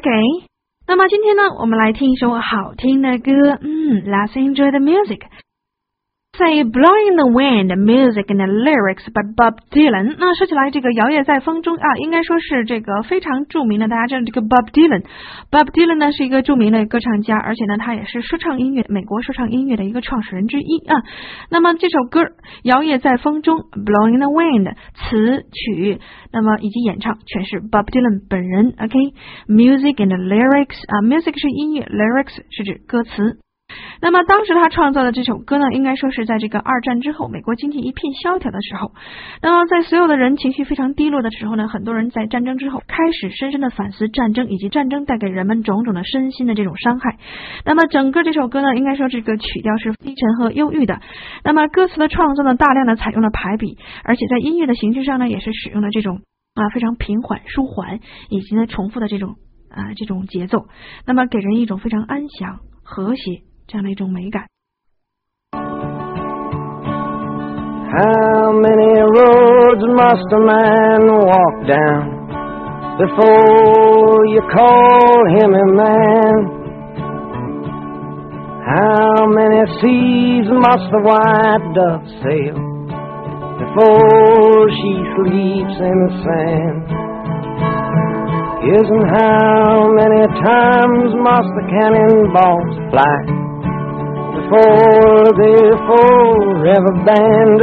OK， 那么今天呢，我们来听一首好听的歌。Let's enjoy the music.Say Blowing in the Wind, Music and the Lyrics by Bob Dylan. 那说起来这个摇曳在风中啊，应该说是这个非常著名的，大家知道这个 Bob Dylan。Bob Dylan 呢是一个著名的歌唱家，而且呢他也是说唱音乐，美国说唱音乐的一个创始人之一啊。那么这首歌摇曳在风中 Blowing in the Wind 词曲，那么以及演唱全是 Bob Dylan 本人。OK， Music and the Lyrics 啊 ，Music 是音乐 ，Lyrics 是指歌词。那么当时他创造的这首歌呢，应该说是在这个二战之后，美国经济一片萧条的时候。那么在所有的人情绪非常低落的时候呢，很多人在战争之后开始深深的反思战争以及战争带给人们种种的身心的这种伤害。那么整个这首歌呢，应该说这个曲调是低沉和忧郁的。那么歌词的创作呢，大量的采用了排比，而且在音乐的形式上呢，也是使用了这种非常平缓舒缓以及呢重复的这种节奏，那么给人一种非常安详和谐这样的一种美感。 How many roads must a man walk down before you call him a man? How many seas must the white dove sail before she sleeps in the sand? Yes, and how many times must the cannonballs fly before they're forever banned?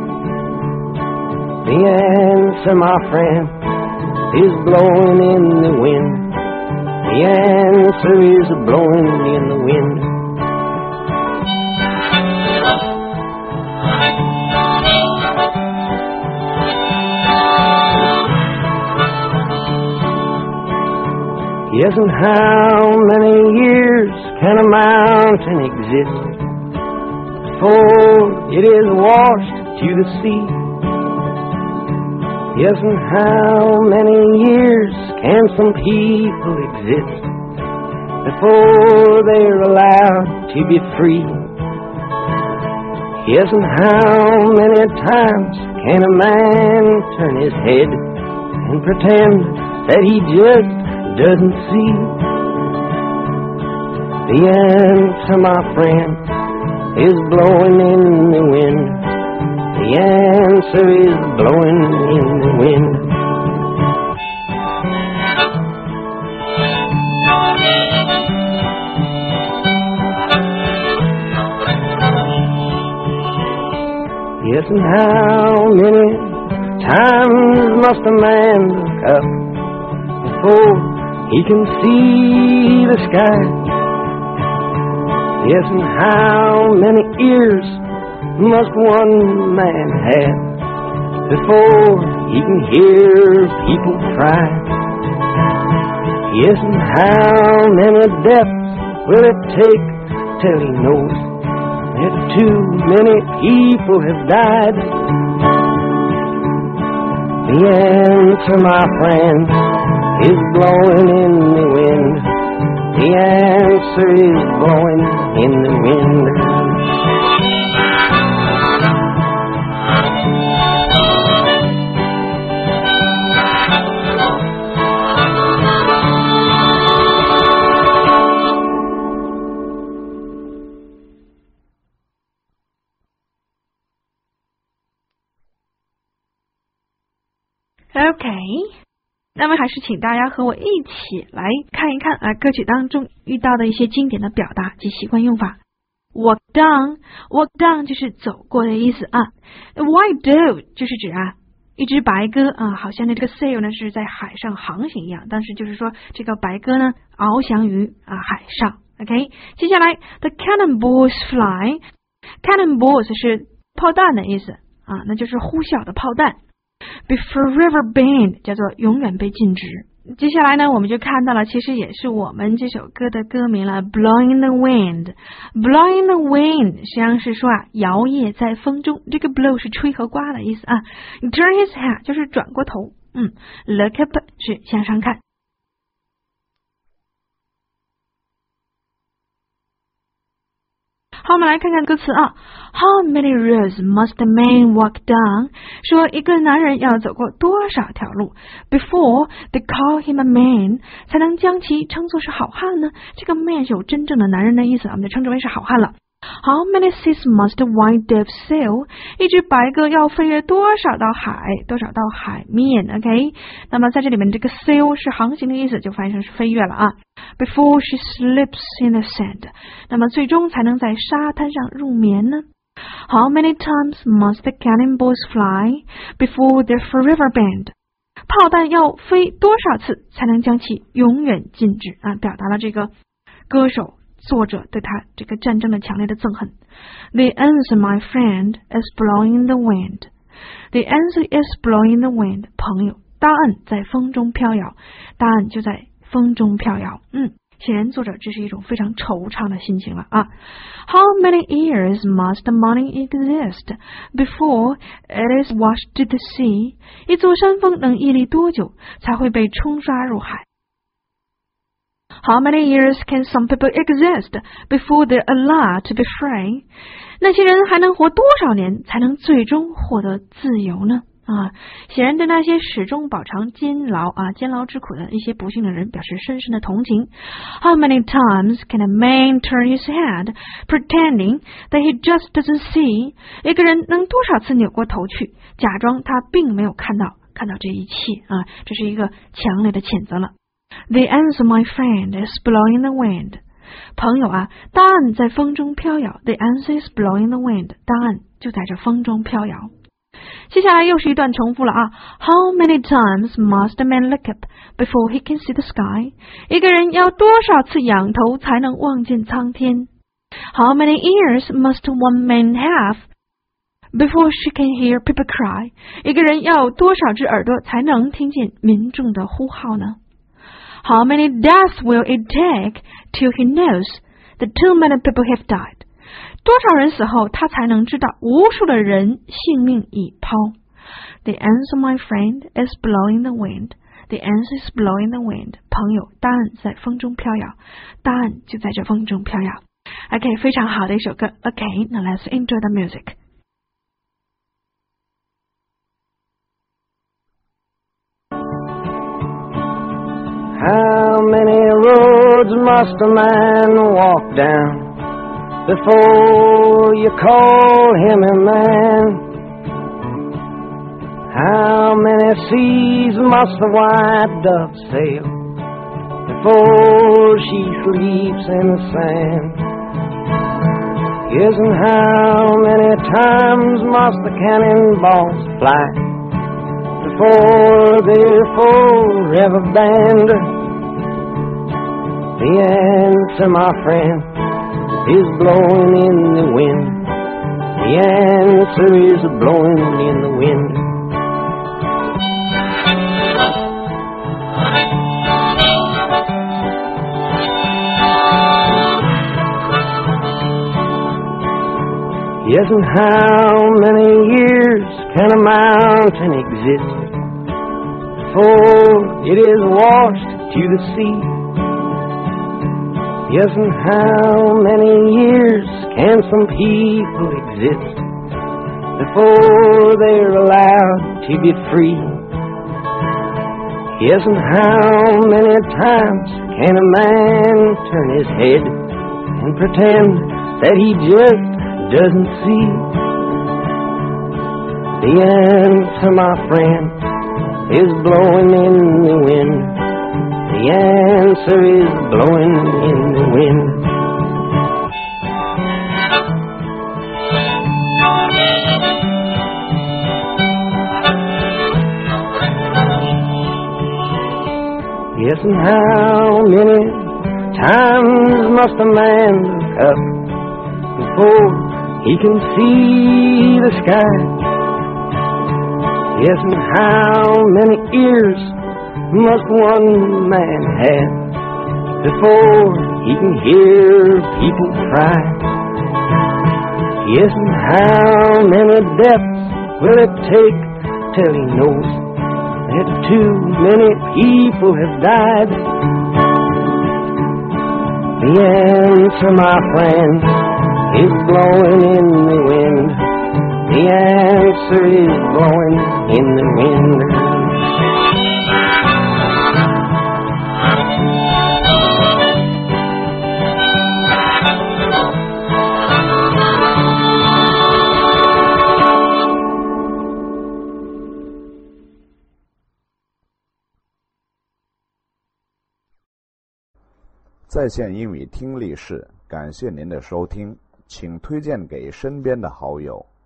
The answer, my friend, is blowing in the wind. The answer is blowing in the wind. Yes, and how many years can a mountain exist before it is washed to the sea? Yes, and how many years can some people exist before they're allowed to be free? Yes, and how many times can a man turn his head and pretend that he just doesn't see? The answer, my friend, is blowing in the wind. The answer is blowing in the wind. Yes, and how many times must a man look up before he can see the sky? Yes, and how many ears must one man have before he can hear people cry? Yes, and how many deaths will it take till he knows that too many people have died? The answer, my friend, is blowing in the wind. The answer is blowing in the wind. OK， 那么还是请大家和我一起来看一看歌曲当中遇到的一些经典的表达及习惯用法。Walk down 就是走过的意思啊。White dove 就是指一只白鸽好像这个 sail 呢是在海上航行一样，但是就是说这个白鸽呢翱翔于海上。OK， 接下来 the cannonballs fly， cannonballs 是炮弹的意思那就是呼啸的炮弹。Be forever banned 叫做永远被禁止。接下来呢，我们就看到了，其实也是我们这首歌的歌名了 ，Blowing in the Wind。Blowing in the Wind 实际上是说摇曳在风中，这个 blow 是吹和刮的意思Turn his head 就是转过头，Look up 是向上看。 好，我们来看看歌词啊。How many roads must a man walk down？ 说一个男人要走过多少条路 before they call him a man， 才能将其称作是好汉呢？这个 man 是有真正的男人的意思，我们就称之为是好汉了。How many seas must a white dove sail？ 一只白鸽要飞越多少道海面 OK， 那么在这里面这个 sail 是航行的意思，就翻译成是飞越了啊。Before she slips in the sand， 那么最终才能在沙滩上入眠呢。How many times must the cannonballs fly before they're forever banned？ 炮弹要飞多少次才能将其永远禁止啊？表达了这个歌手作者对他这个战争的强烈的憎恨。The answer, my friend, is blowing in the wind. The answer is blowing in the wind. 朋友，答案在风中飘摇，答案就在风中飘摇。显然作者这是一种非常惆怅的心情了啊。How many years must the money exist before it is washed to the sea？ 一座山峰能屹立多久才会被冲刷入海？How many years can some people exist before they're allowed to be free？ 那些人还能活多少年才能最终获得自由呢？显然对那些始终饱尝监牢之苦的一些不幸的人表示深深的同情。How many times can a man turn his head pretending that he just doesn't see？ 一个人能多少次扭过头去，假装他并没有看到这一切这是一个强烈的谴责了。The answer, my friend, is blowing in the wind. 朋友答案在风中飘摇。The answer is blowing in the wind. 答案就在这风中飘摇。接下来又是一段重复了How many times must a man look up before he can see the sky？ 一个人要多少次仰头才能望见苍天？ How many ears must one man have before she can hear people cry？ 一个人要多少只耳朵才能听见民众的呼号呢？ How many deaths will it take till he knows that too many people have died？ 多少人死后他才能知道无数的人性命已抛？ The answer, my friend, is blowing the wind. The answer is blowing the wind. 朋友，答案在风中飘摇，答案就在这风中飘摇。OK， 非常好的一首歌。OK， now let's enjoy the music. How many roads must a man walk down before you call him a man? How many seas must the white dove sail before she sleeps in the sand? Yes, and how many times must the cannonballs fly before they're forever banned? The answer, my friend, is blowing in the wind. The answer is blowing in the wind. Yes, and how many years can a mountain exist before it is washed to the sea? Yes, and how many years can some people exist before they're allowed to be free? Yes, and how many times can a man turn his head and pretend that he just doesn't see? The answer, my friend, is blowing in the wind. The answer is blowing in the wind. Yes, and how many times must a man look up before he can see the sky? Yes, and how many ears must one man have before he can hear people cry? Yes, and how many deaths will it take till he knows that too many people have died? The answer, my friend, is blowing in the wind. The answer is blowing in the wind. 在线英语听力室，感谢您的收听，请推荐给身边的好友。